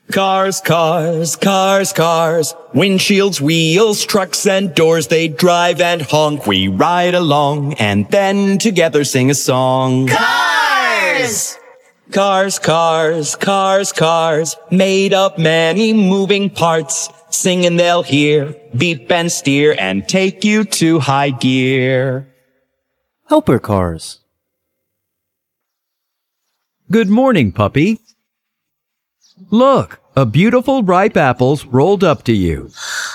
Cars, cars, cars, cars. Windshields, wheels, trucks and doors. They drive and honk. We ride along and then together sing a song. Cars! Cars, cars, cars, cars. Made up many moving parts. Sing and they'll hear. Beep and steer and take you to high gear. Helper cars. Good morning, puppy. Look, a beautiful ripe apple's rolled up to you.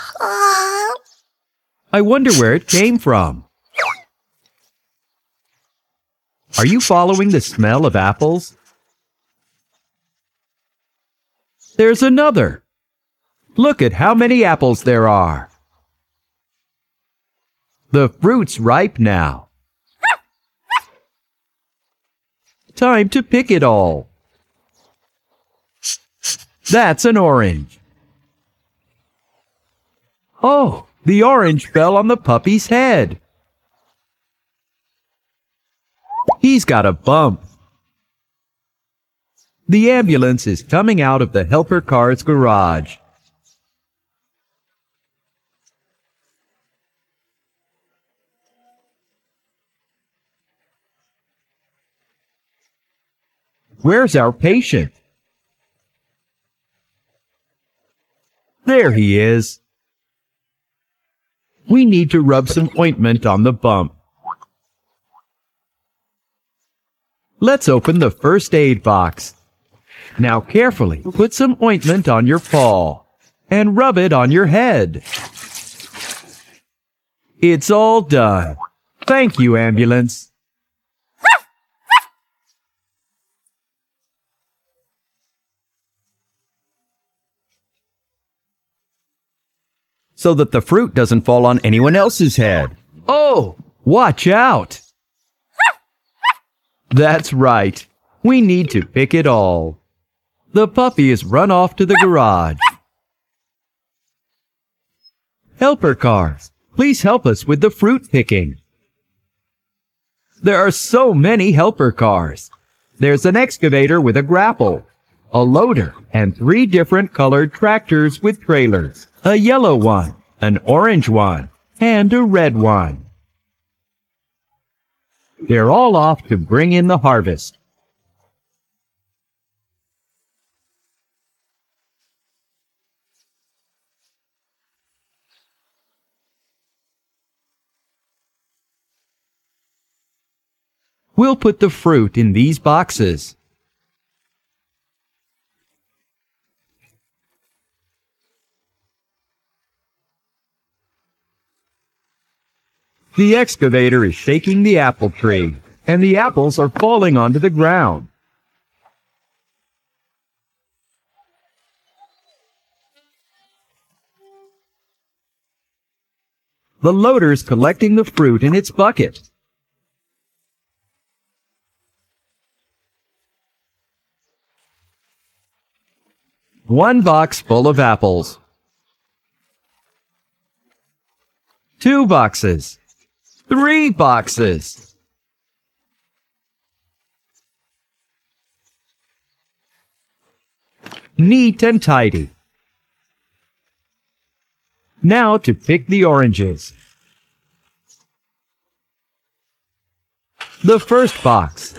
I wonder where it came from. Are you following the smell of apples? There's another. Look at how many apples there are. The fruit's ripe now. Time to pick it all. That's an orange. Oh, the orange fell on the puppy's head. He's got a bump. The ambulance is coming out of the helper car's garage. Where's our patient? There he is. We need to rub some ointment on the bump. Let's open the first aid box. Now carefully put some ointment on your paw and rub it on your head. It's all done. Thank you, ambulance. So that the fruit doesn't fall on anyone else's head. Oh, watch out! That's right. We need to pick it all. The puppy is run off to the garage. Helper cars, please help us with the fruit picking. There are so many helper cars. There's an excavator with a grapple, a loader, and 3 different colored tractors with trailers. A yellow one, an orange one, and a red one. They're all off to bring in the harvest. We'll put the fruit in these boxes. The excavator is shaking the apple tree, and the apples are falling onto the ground. The loader's collecting the fruit in its bucket. One box full of apples. 2 boxes. 3 boxes. Neat and tidy. Now to pick the oranges. The first box.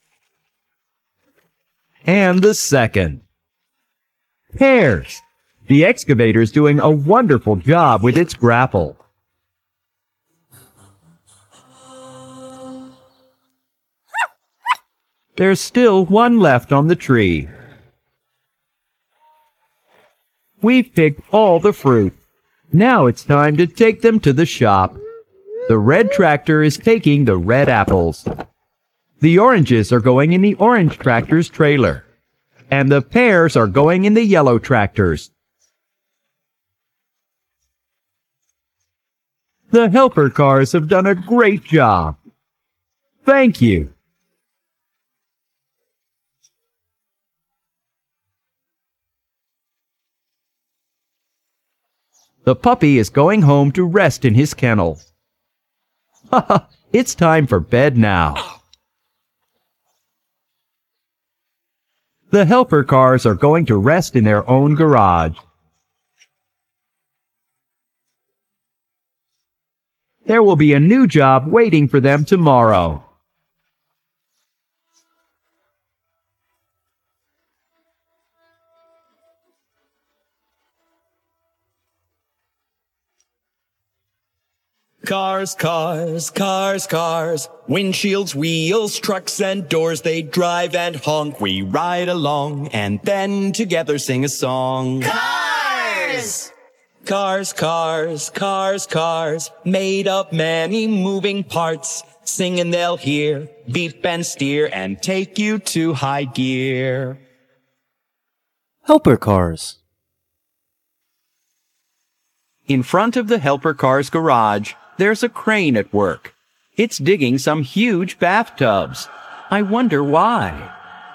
And the second. Pears. The excavator's doing a wonderful job with its grapple. There's still one left on the tree. We've picked all the fruit. Now it's time to take them to the shop. The red tractor is taking the red apples. The oranges are going in the orange tractor's trailer. And the pears are going in the yellow tractors. The helper cars have done a great job. Thank you. The puppy is going home to rest in his kennel. It's time for bed now. The helper cars are going to rest in their own garage. There will be a new job waiting for them tomorrow. Cars, cars, cars, cars, windshields, wheels, trucks and doors, they drive and honk. We ride along and then together sing a song. Cars! Cars, cars, cars, cars, made of many moving parts. Singing they'll hear, beep and steer, and take you to high gear. Helper cars. In front of the helper car's garage, there's a crane at work. It's digging some huge bathtubs. I wonder why.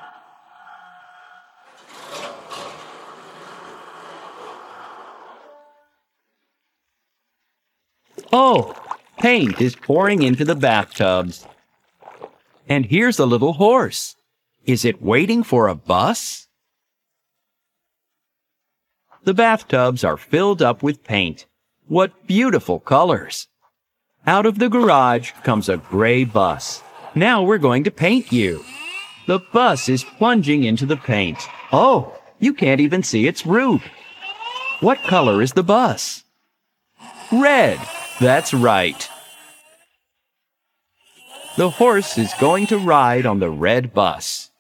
Oh, paint is pouring into the bathtubs. And here's a little horse. Is it waiting for a bus? The bathtubs are filled up with paint. What beautiful colors! Out of the garage comes a gray bus. Now we're going to paint you. The bus is plunging into the paint. Oh, you can't even see its roof. What color is the bus? Red. That's right. The horse is going to ride on the red bus.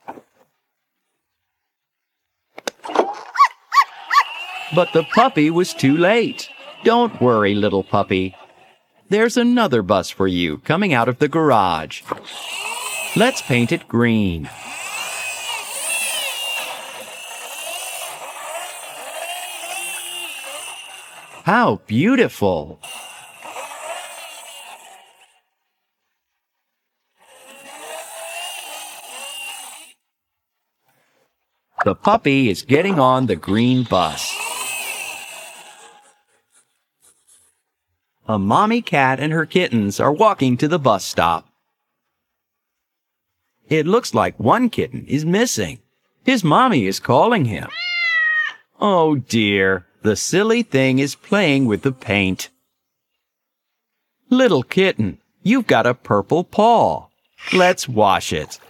But the puppy was too late. Don't worry, little puppy. There's another bus for you coming out of the garage. Let's paint it green. How beautiful! The puppy is getting on the green bus. A mommy cat and her kittens are walking to the bus stop. It looks like one kitten is missing. His mommy is calling him. Oh dear, the silly thing is playing with the paint. Little kitten, you've got a purple paw. Let's wash it.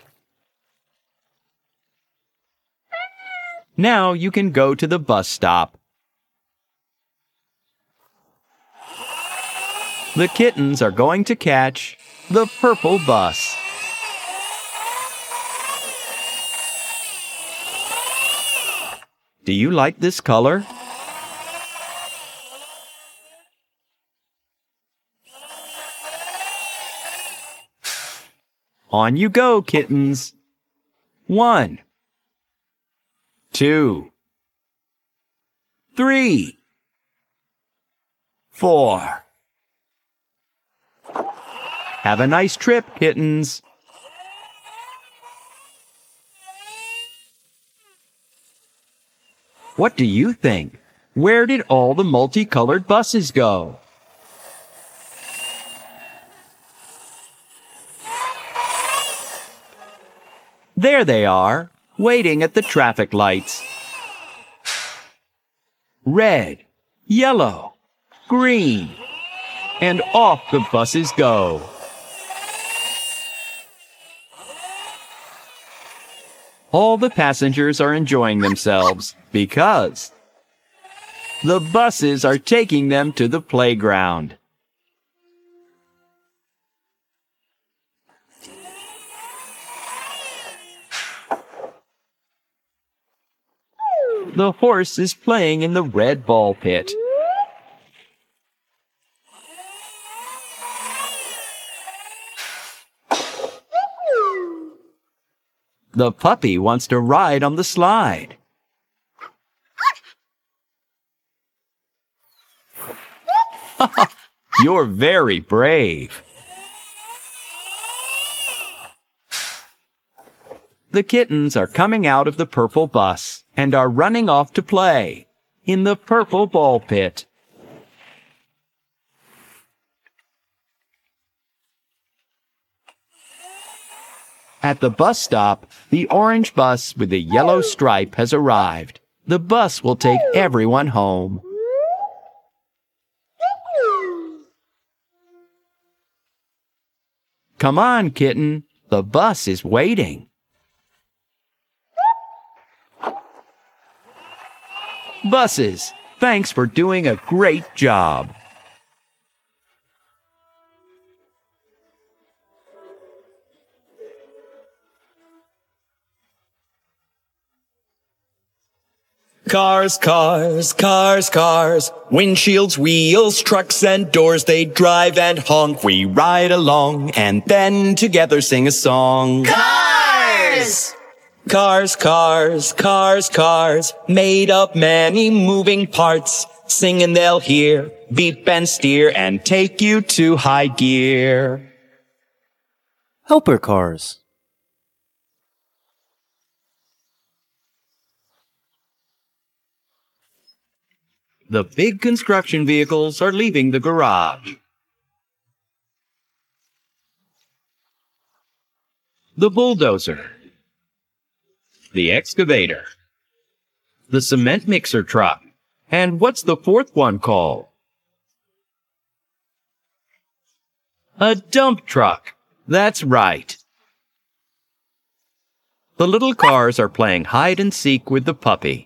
Now you can go to the bus stop. The kittens are going to catch the purple bus. Do you like this color? On you go, kittens. 1, 2, 3, 4. Have a nice trip, kittens. What do you think? Where did all the multicolored buses go? There they are, waiting at the traffic lights. Red, yellow, green, and off the buses go. All the passengers are enjoying themselves because the buses are taking them to the playground. The horse is playing in the red ball pit. The puppy wants to ride on the slide. You're very brave. The kittens are coming out of the purple bus and are running off to play in the purple ball pit. At the bus stop, the orange bus with the yellow stripe has arrived. The bus will take everyone home. Come on, kitten. The bus is waiting. Buses, thanks for doing a great job. Cars, cars, cars, cars, windshields, wheels, trucks and doors, they drive and honk. We ride along and then together sing a song. Cars! Cars, cars, cars, cars, made up many moving parts. Sing and they'll hear, beep and steer, and take you to high gear. Helper cars. The big construction vehicles are leaving the garage. The bulldozer. The excavator. The cement mixer truck. And what's the fourth one called? A dump truck. That's right. The little cars are playing hide and seek with the puppy.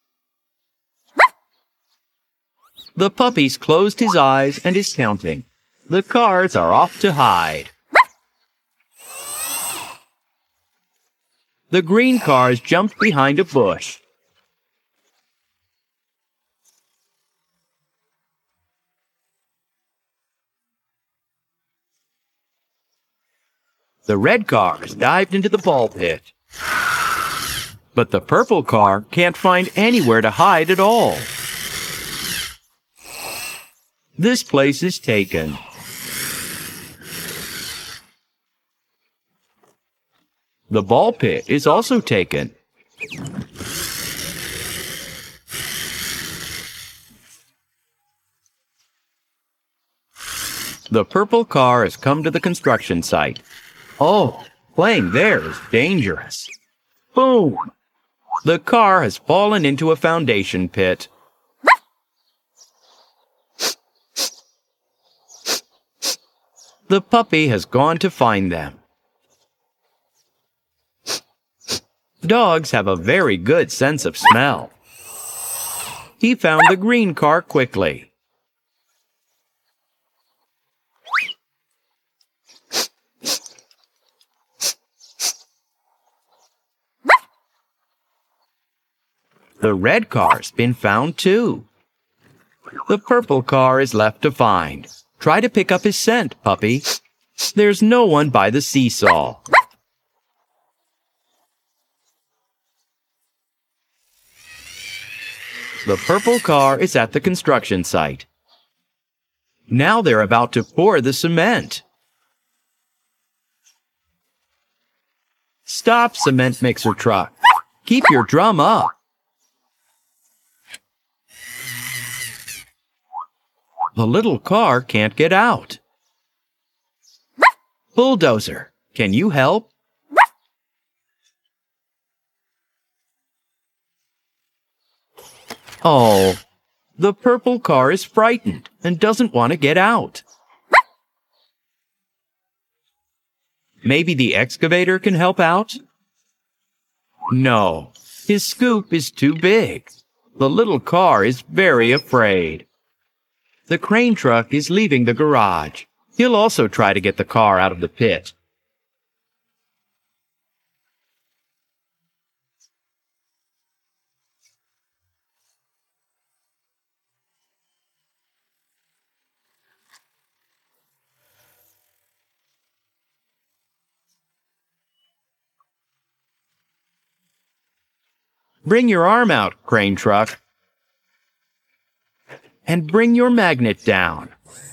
The puppy's closed his eyes and is counting. The cars are off to hide. The green cars jumped behind a bush. The red cars dived into the ball pit. But the purple car can't find anywhere to hide at all. This place is taken. The ball pit is also taken. The purple car has come to the construction site. Oh, playing there is dangerous. Boom! The car has fallen into a foundation pit. The puppy has gone to find them. Dogs have a very good sense of smell. He found the green car quickly. The red car's been found too. The purple car is left to find. Try to pick up his scent, puppy. There's no one by the seesaw. The purple car is at the construction site. Now they're about to pour the cement. Stop, cement mixer truck. Keep your drum up. The little car can't get out. Bulldozer, can you help? Oh, the purple car is frightened and doesn't want to get out. Maybe the excavator can help out? No, his scoop is too big. The little car is very afraid. The crane truck is leaving the garage. He'll also try to get the car out of the pit. Bring your arm out, crane truck. And bring your magnet down.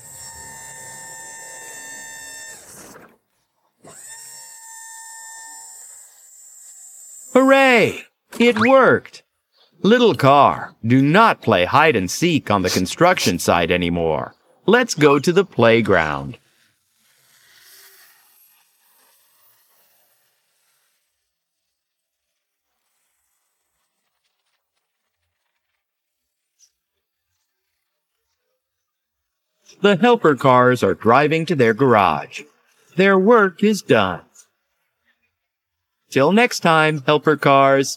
Hooray! It worked! Little car, do not play hide and seek on the construction site anymore. Let's go to the playground. The helper cars are driving to their garage. Their work is done. Till next time, helper cars.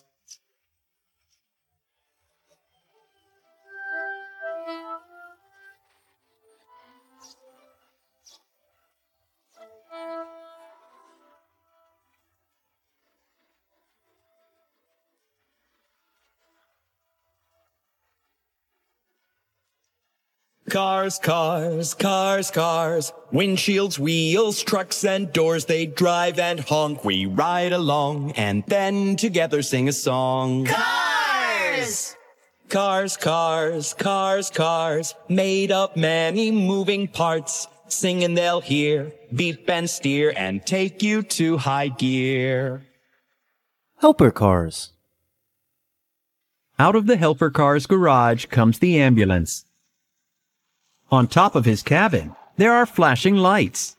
Cars, cars, cars, cars, windshields, wheels, trucks and doors, they drive and honk. We ride along and then together sing a song. Cars! Cars, cars, cars, cars, made up many moving parts. Singing they'll hear, beep and steer and take you to high gear. Helper cars. Out of the helper car's garage comes the ambulance. On top of his cabin, there are flashing lights.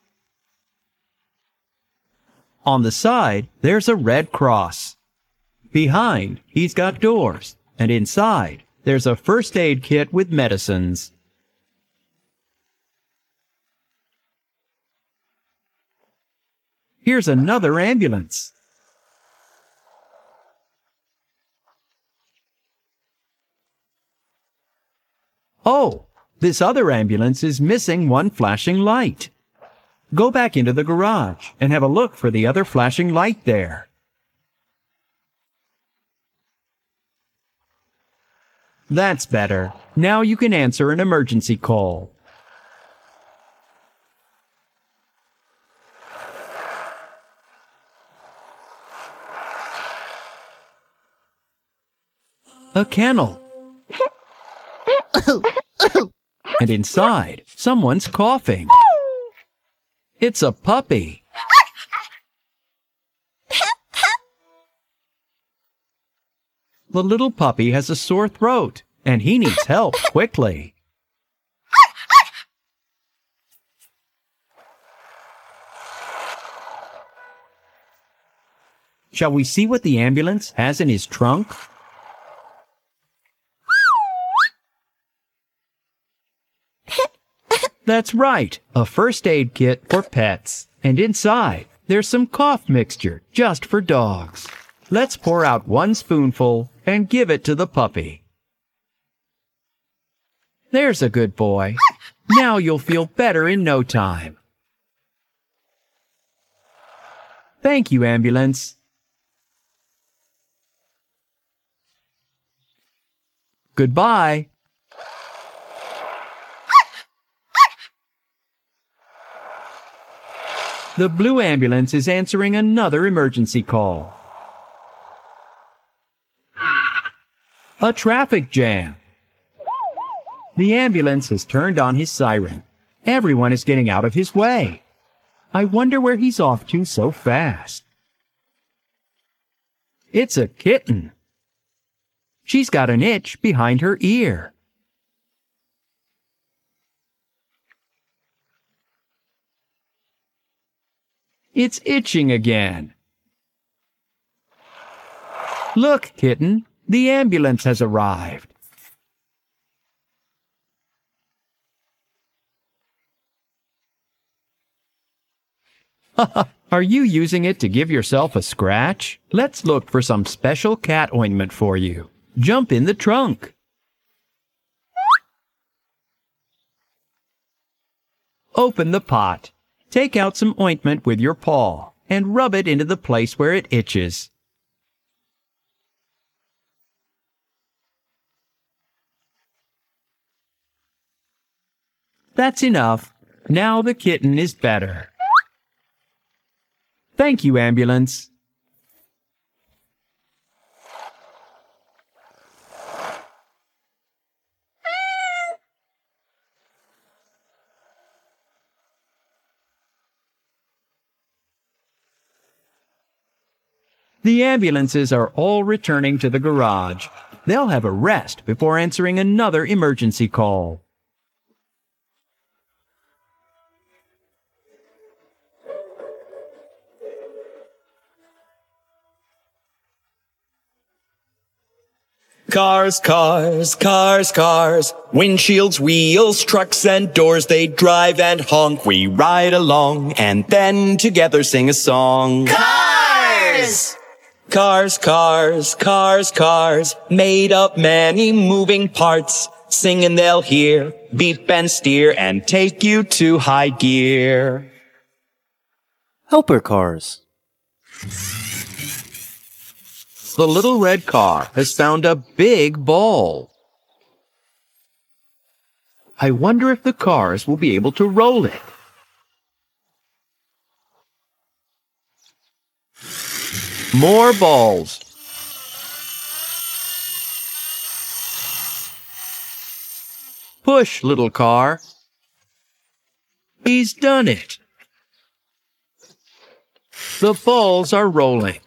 On the side, there's a red cross. Behind, he's got doors, and inside, there's a first aid kit with medicines. Here's another ambulance. Oh! This other ambulance is missing one flashing light. Go back into the garage and have a look for the other flashing light there. That's better. Now you can answer an emergency call. A kennel. And inside, someone's coughing. It's a puppy. The little puppy has a sore throat, and he needs help quickly. Shall we see what the ambulance has in his trunk? That's right, a first aid kit for pets. And inside, there's some cough mixture just for dogs. Let's pour out 1 spoonful and give it to the puppy. There's a good boy. Now you'll feel better in no time. Thank you, ambulance. Goodbye. The blue ambulance is answering another emergency call. A traffic jam. The ambulance has turned on his siren. Everyone is getting out of his way. I wonder where he's off to so fast. It's a kitten. She's got an itch behind her ear. It's itching again. Look, kitten, the ambulance has arrived. Are you using it to give yourself a scratch? Let's look for some special cat ointment for you. Jump in the trunk. Open the pot. Take out some ointment with your paw and rub it into the place where it itches. That's enough. Now the kitten is better. Thank you, ambulance. The ambulances are all returning to the garage. They'll have a rest before answering another emergency call. Cars, cars, cars, cars. Windshields, wheels, trucks and doors. They drive and honk. We ride along and then together sing a song. Cars! Cars, cars, cars, cars. Made up many moving parts. Singing they'll hear, beep and steer and take you to high gear. Helper cars. The little red car has found a big ball. I wonder if the cars will be able to roll it. More balls. Push, little car. He's done it. The balls are rolling.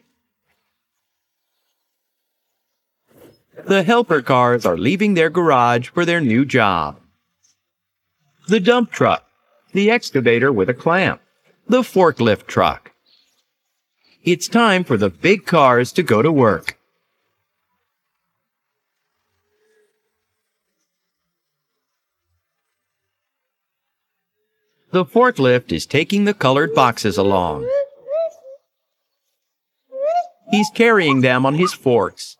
The helper cars are leaving their garage for their new job. The dump truck, the excavator with a clamp, the forklift truck. It's time for the big cars to go to work. The forklift is taking the colored boxes along. He's carrying them on his forks.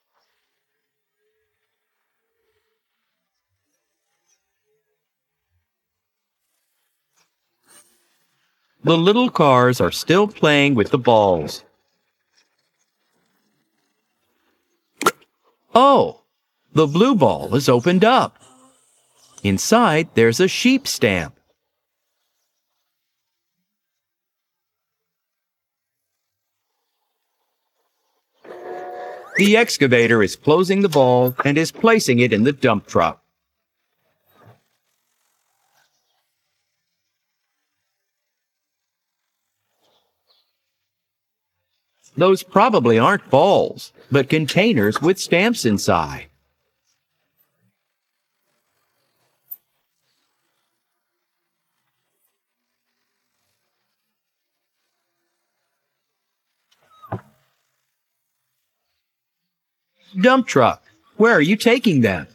The little cars are still playing with the balls. Oh, the blue ball is opened up. Inside, there's a sheep stamp. The excavator is closing the ball and is placing it in the dump truck. Those probably aren't balls, but containers with stamps inside. Dump truck, where are you taking them?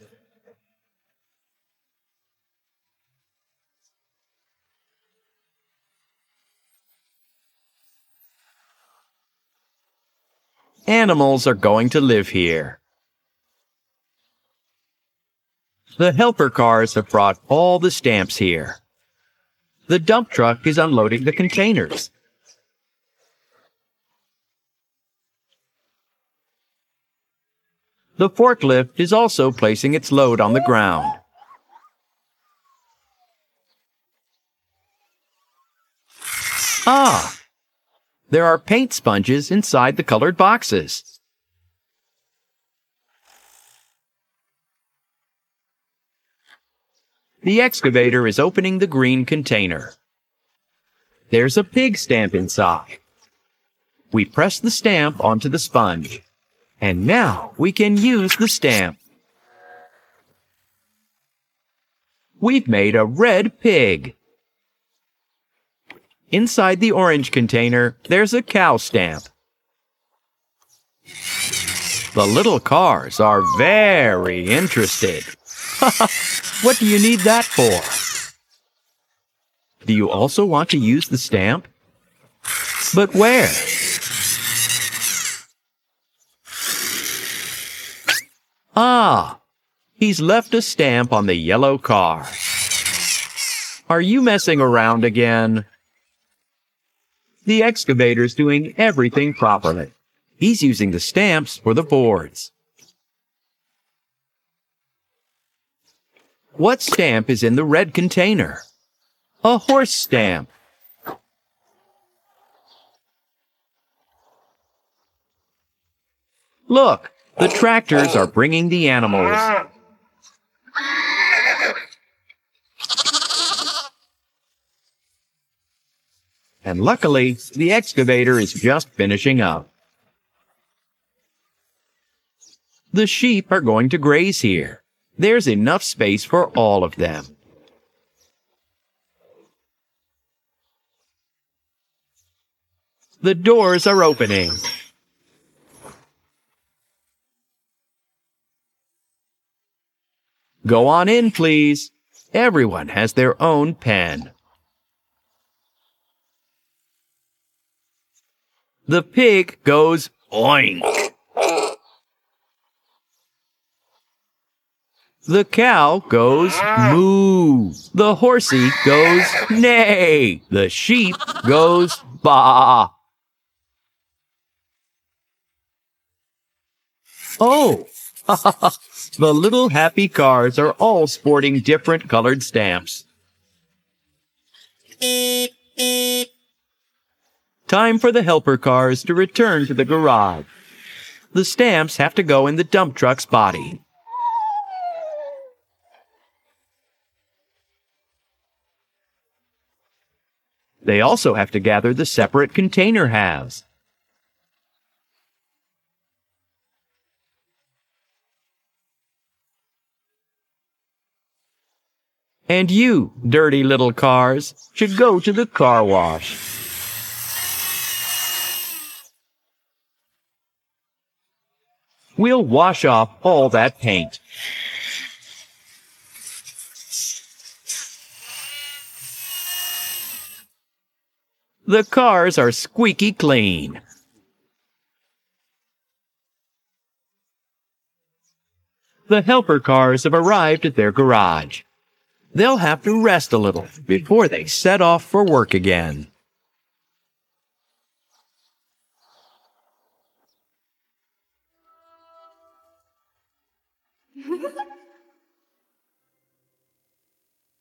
Animals are going to live here. The helper cars have brought all the stamps here. The dump truck is unloading the containers. The forklift is also placing its load on the ground. Ah! There are paint sponges inside the colored boxes. The excavator is opening the green container. There's a pig stamp inside. We press the stamp onto the sponge. And now we can use the stamp. We've made a red pig. Inside the orange container, there's a cow stamp. The little cars are very interested. What do you need that for? Do you also want to use the stamp? But where? Ah, he's left a stamp on the yellow car. Are you messing around again? The excavator's doing everything properly. He's using the stamps for the boards. What stamp is in the red container? A horse stamp. Look, the tractors are bringing the animals. And luckily, the excavator is just finishing up. The sheep are going to graze here. There's enough space for all of them. The doors are opening. Go on in, please. Everyone has their own pen. The pig goes oink. The cow goes moo. The horsey goes neigh. The sheep goes baa. Oh, the little happy cars are all sporting different colored stamps. Time for the helper cars to return to the garage. The stamps have to go in the dump truck's body. They also have to gather the separate container halves. And you, dirty little cars, should go to the car wash. We'll wash off all that paint. The cars are squeaky clean. The helper cars have arrived at their garage. They'll have to rest a little before they set off for work again.